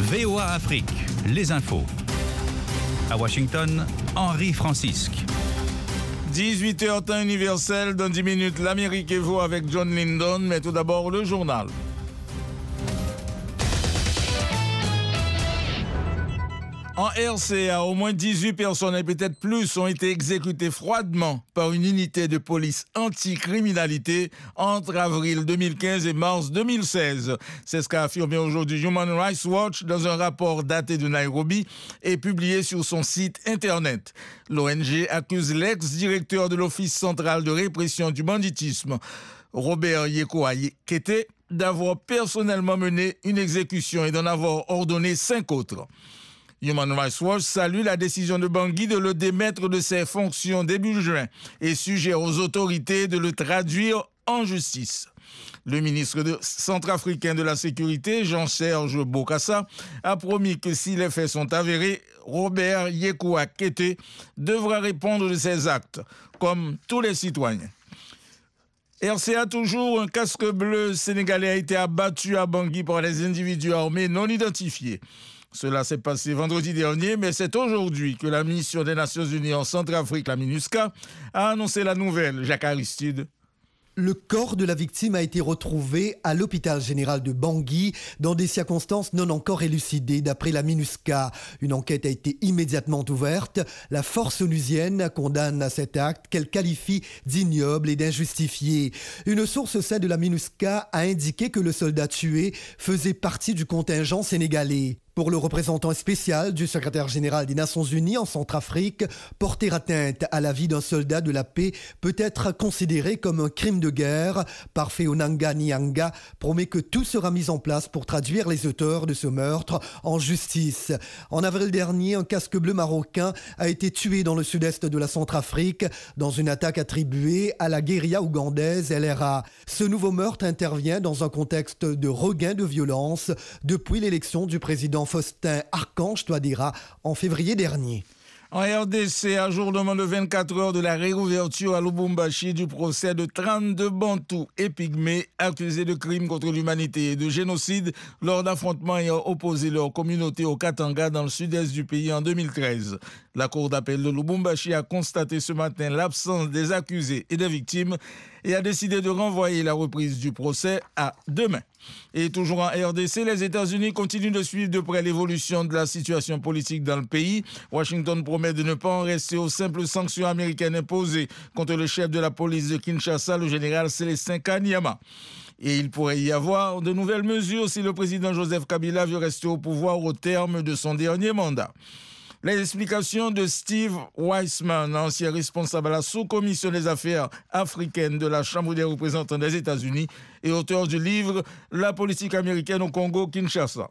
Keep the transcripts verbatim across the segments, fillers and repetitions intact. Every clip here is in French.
V O A Afrique, les infos. À Washington, Henri Francisque. dix-huit heures temps universel, dans dix minutes, l'Amérique et vous avec John Lindon, mais tout d'abord le journal. En R C A, au moins dix-huit personnes et peut-être plus ont été exécutées froidement par une unité de police anti-criminalité entre avril deux mille quinze et mars deux mille seize. C'est ce qu'a affirmé aujourd'hui Human Rights Watch dans un rapport daté de Nairobi et publié sur son site internet. L'O N G accuse l'ex-directeur de l'Office central de répression du banditisme, Robert Yekoa Kete, d'avoir personnellement mené une exécution et d'en avoir ordonné cinq autres. Human Rights Watch salue la décision de Bangui de le démettre de ses fonctions début juin et suggère aux autorités de le traduire en justice. Le ministre de centrafricain de la Sécurité, Jean-Serge Bokassa, a promis que si les faits sont avérés, Robert Yekoa Kete devra répondre de ses actes, comme tous les citoyens. R C A toujours, un casque bleu sénégalais a été abattu à Bangui par des individus armés non identifiés. Cela s'est passé vendredi dernier, mais c'est aujourd'hui que la mission des Nations Unies en Centrafrique, la MINUSCA, a annoncé la nouvelle. Jacques Aristide. Le corps de la victime a été retrouvé à l'hôpital général de Bangui dans des circonstances non encore élucidées d'après la MINUSCA. Une enquête a été immédiatement ouverte. La force onusienne condamne à cet acte qu'elle qualifie d'ignoble et d'injustifié. Une source celle de la MINUSCA a indiqué que le soldat tué faisait partie du contingent sénégalais. Pour le représentant spécial du secrétaire général des Nations Unies en Centrafrique, porter atteinte à la vie d'un soldat de la paix peut être considéré comme un crime de guerre. Parfait Onanga Nyanga promet que tout sera mis en place pour traduire les auteurs de ce meurtre en justice. En avril dernier, un casque bleu marocain a été tué dans le sud-est de la Centrafrique dans une attaque attribuée à la guérilla ougandaise L R A. Ce nouveau meurtre intervient dans un contexte de regain de violence depuis l'élection du président Faustin Archange Touadéra en février dernier. En R D C, ajournement de vingt-quatre heures de la réouverture à Lubumbashi du procès de trente-deux Bantous et Pygmées accusés de crimes contre l'humanité et de génocide lors d'affrontements ayant opposé leur communauté au Katanga dans le sud-est du pays en deux mille treize. La Cour d'appel de Lubumbashi a constaté ce matin l'absence des accusés et des victimes et a décidé de renvoyer la reprise du procès à demain. Et toujours en R D C, les États-Unis continuent de suivre de près l'évolution de la situation politique dans le pays. Washington promet de ne pas en rester aux simples sanctions américaines imposées contre le chef de la police de Kinshasa, le général Célestin Kanyama. Et il pourrait y avoir de nouvelles mesures si le président Joseph Kabila veut rester au pouvoir au terme de son dernier mandat. Les explications de Steve Weissman, ancien responsable à la sous-commission des affaires africaines de la Chambre des représentants des États-Unis et auteur du livre « La politique américaine au Congo-Kinshasa ».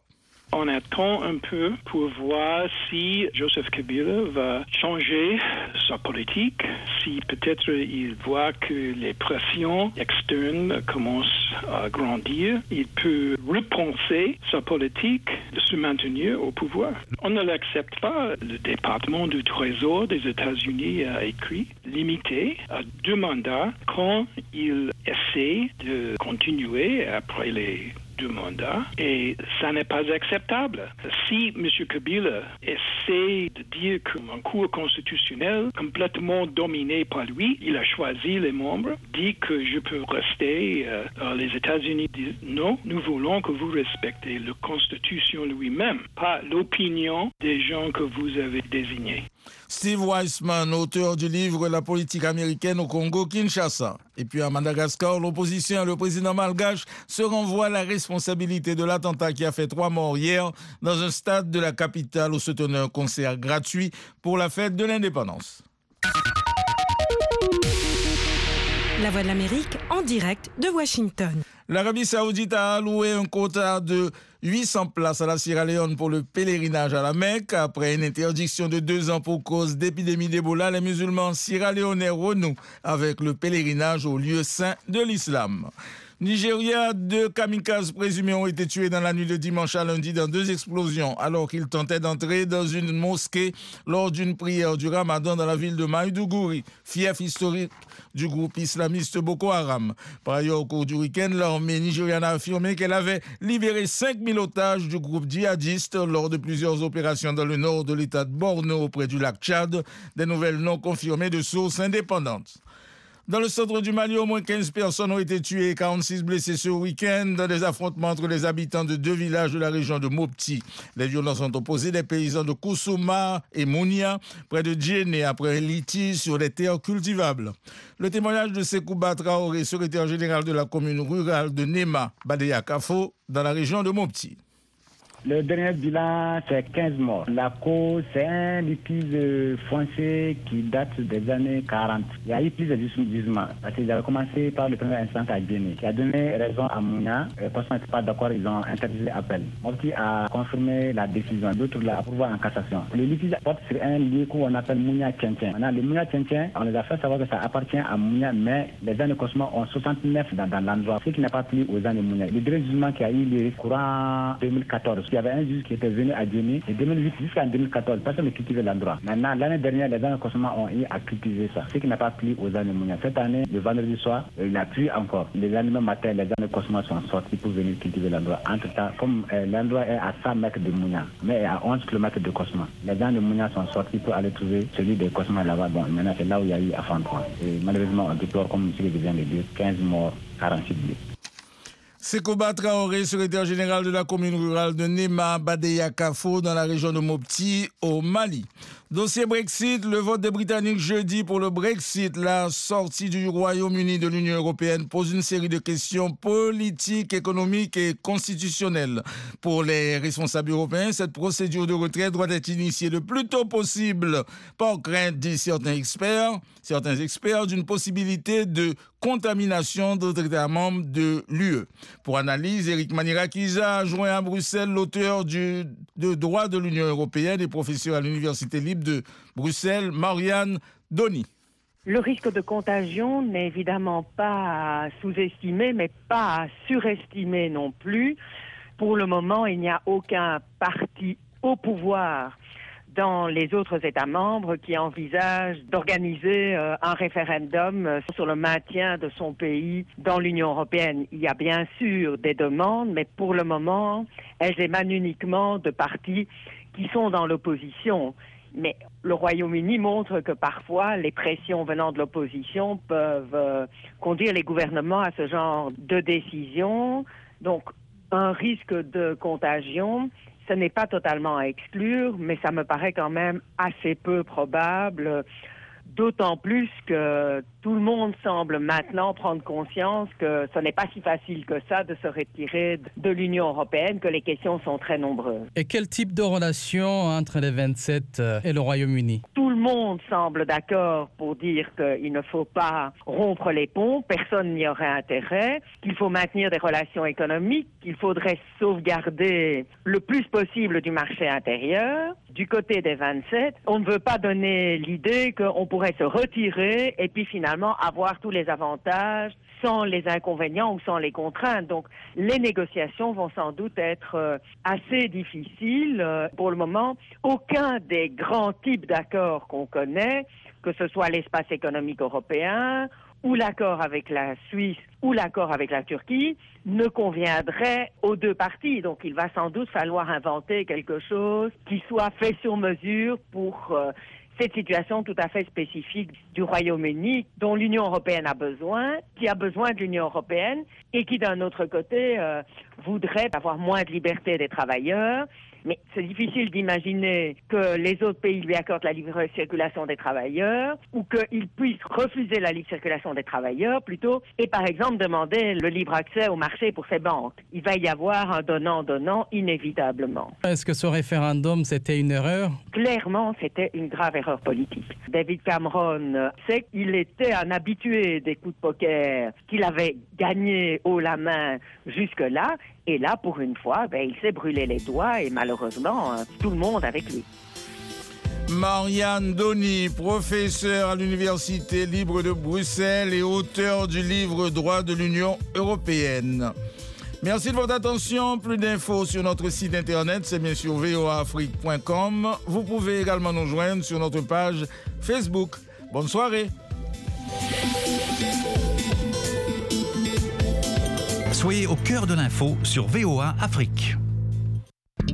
On attend un peu pour voir si Joseph Kabila va changer sa politique, si peut-être il voit que les pressions externes commencent à grandir. Il peut repenser sa politique de se maintenir au pouvoir. On ne l'accepte pas. Le département du Trésor des États-Unis a écrit limité à deux mandats quand il essaie de continuer après les deux mandats, et ça n'est pas acceptable. Si M. Kabila essaie de dire qu'un cour constitutionnel complètement dominé par lui, il a choisi les membres, dit que je peux rester, euh, les États-Unis disent non, nous voulons que vous respectez la Constitution lui-même, pas l'opinion des gens que vous avez désignés. Steve Weissman, auteur du livre « La politique américaine au Congo-Kinshasa ». Et puis à Madagascar, l'opposition et le président malgache se renvoient la responsabilité de l'attentat qui a fait trois morts hier dans un stade de la capitale où se tenait un concert gratuit pour la fête de l'indépendance. La Voix de l'Amérique en direct de Washington. L'Arabie Saoudite a alloué un quota de huit cents places à la Sierra Leone pour le pèlerinage à la Mecque. Après une interdiction de deux ans pour cause d'épidémie d'Ebola, les musulmans sierra-léonais renouent avec le pèlerinage au lieu saint de l'islam. Nigeria, deux kamikazes présumés ont été tués dans la nuit de dimanche à lundi dans deux explosions alors qu'ils tentaient d'entrer dans une mosquée lors d'une prière du Ramadan dans la ville de Maïdougouri, fief historique du groupe islamiste Boko Haram. Par ailleurs, au cours du week-end, l'armée nigériane a affirmé qu'elle avait libéré cinq mille otages du groupe djihadiste lors de plusieurs opérations dans le nord de l'état de Borno auprès du lac Tchad, des nouvelles non confirmées de sources indépendantes. Dans le centre du Mali, au moins quinze personnes ont été tuées et quarante-six blessées ce week-end dans des affrontements entre les habitants de deux villages de la région de Mopti. Les violences ont opposé des paysans de Kousouma et Mounia, près de Djéné, après un litige sur les terres cultivables. Le témoignage de Sekouba Traoré, secrétaire général de la commune rurale de Nema, Badeya Kafo, dans la région de Mopti. Le dernier bilan, c'est quinze morts. La cause, c'est un litige foncier qui date des années quarante. Il y a eu plus de gisements. Parce qu'ils avaient commencé par le premier instant à Guinée, qui a donné raison à Mouna. Les personnes n'étaient pas d'accord, ils ont interdit l'appel. Mopti a confirmé la décision, d'autres l'ont approuvé en cassation. Le litige porte sur un lieu qu'on appelle Mounia Tchentchen. Maintenant, le Mounia Tchentchen, on les a fait savoir que ça appartient à Mounia, mais les ans de Cosmo ont soixante-neuf dans, dans l'endroit, ce qui n'a pas plu aux ans de Mounia. Le dernier jugement qui a eu lieu courant deux mille quatorze. Il y avait un juge qui était venu à Djéné de deux mille huit jusqu'en deux mille quatorze. Personne ne cultivait l'endroit. Maintenant, l'année dernière, les gens de Kosoma ont eu à cultiver ça. Ce qui n'a pas plu aux gens de Mounia. Cette année, le vendredi soir, il n'a plu encore. Les lendemain matin, les gens de Kosoma sont sortis pour venir cultiver l'endroit. Entre-temps, comme euh, l'endroit est à cent mètres de Mounia, mais à onze kilomètres de Kosoma, les gens de Mounia sont sortis pour aller trouver celui de Kosoma là-bas. Bon, maintenant, c'est là où il y a eu affrontement. Et malheureusement, on déplore, comme M. vient de dire, quinze morts, quarante-six blessés. Sekouba Traoré, secrétaire général de la commune rurale de Nema, Badeya Kafo, dans la région de Mopti, au Mali. Dossier Brexit, le vote des Britanniques jeudi pour le Brexit, la sortie du Royaume-Uni de l'Union européenne, pose une série de questions politiques, économiques et constitutionnelles. Pour les responsables européens, cette procédure de retrait doit être initiée le plus tôt possible, par crainte, disent certains experts, certains experts d'une possibilité de contamination d'autres États membres de l'U E. Pour analyse, Eric Manirakiza a joint à Bruxelles l'auteur du de droit de l'Union européenne et professeur à l'Université libre de Bruxelles, Marianne Doni. Le risque de contagion n'est évidemment pas à sous-estimer, mais pas à surestimer non plus. Pour le moment, il n'y a aucun parti au pouvoir dans les autres États membres qui envisagent d'organiser euh, un référendum euh, sur le maintien de son pays dans l'Union européenne. Il y a bien sûr des demandes, mais pour le moment, elles émanent uniquement de partis qui sont dans l'opposition. Mais le Royaume-Uni montre que parfois les pressions venant de l'opposition peuvent euh, conduire les gouvernements à ce genre de décision. Donc, un risque de contagion, ce n'est pas totalement à exclure, mais ça me paraît quand même assez peu probable, d'autant plus que tout le monde semble maintenant prendre conscience que ce n'est pas si facile que ça de se retirer de l'Union européenne, que les questions sont très nombreuses. Et quel type de relation entre les vingt-sept et le Royaume-Uni ? Tout le monde semble d'accord pour dire qu'il ne faut pas rompre les ponts, personne n'y aurait intérêt, qu'il faut maintenir des relations économiques, qu'il faudrait sauvegarder le plus possible du marché intérieur. Du côté des vingt-sept, on ne veut pas donner l'idée qu'on pourrait se retirer et puis finalement avoir tous les avantages sans les inconvénients ou sans les contraintes. Donc, les négociations vont sans doute être euh, assez difficiles. Euh, pour le moment, aucun des grands types d'accords qu'on connaît, que ce soit l'espace économique européen ou l'accord avec la Suisse ou l'accord avec la Turquie, ne conviendrait aux deux parties. Donc, il va sans doute falloir inventer quelque chose qui soit fait sur mesure pour euh, cette situation tout à fait spécifique du Royaume-Uni dont l'Union européenne a besoin, qui a besoin de l'Union européenne et qui, d'un autre côté, euh, voudrait avoir moins de liberté des travailleurs. Mais c'est difficile d'imaginer que les autres pays lui accordent la libre circulation des travailleurs ou qu'ils puissent refuser la libre circulation des travailleurs plutôt et par exemple demander le libre accès au marché pour ces banques. Il va y avoir un donnant-donnant inévitablement. Est-ce que ce référendum, c'était une erreur ? Clairement, c'était une grave erreur politique. David Cameron sait qu'il était un habitué des coups de poker, qu'il avait gagné haut la main jusque-là. Et là, pour une fois, ben, il s'est brûlé les doigts et malheureusement, tout le monde avec lui. Marianne Donny, professeure à l'Université libre de Bruxelles et auteur du livre Droit de l'Union européenne. Merci de votre attention. Plus d'infos sur notre site internet, c'est bien sûr v o a afrique point com. Vous pouvez également nous joindre sur notre page Facebook. Bonne soirée. Soyez au cœur de l'info sur V O A Afrique.